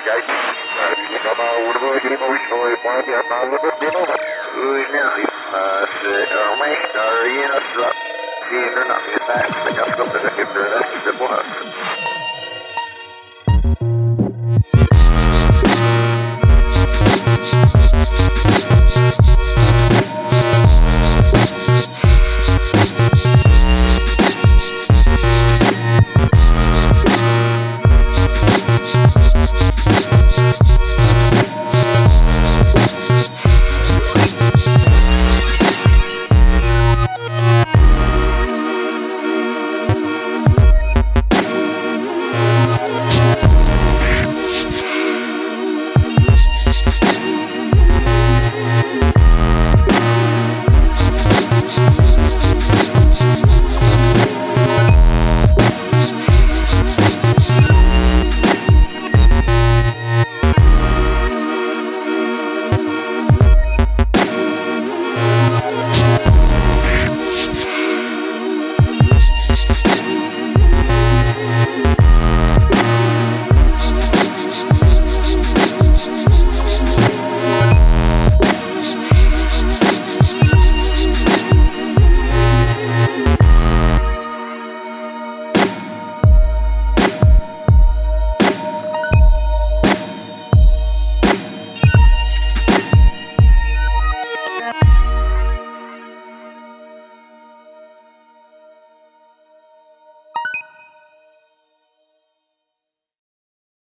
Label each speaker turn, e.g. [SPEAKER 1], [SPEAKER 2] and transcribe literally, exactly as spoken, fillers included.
[SPEAKER 1] Kijk, die kan nou worden we hier nog iets van je plaat, ja, maar we hebben dit nog. Hoe is nou, als er mij daar hier als dat, zie je er nog niet bij, dan kan ik op de rest de rest de bocht.
[SPEAKER 2] We'll be right back.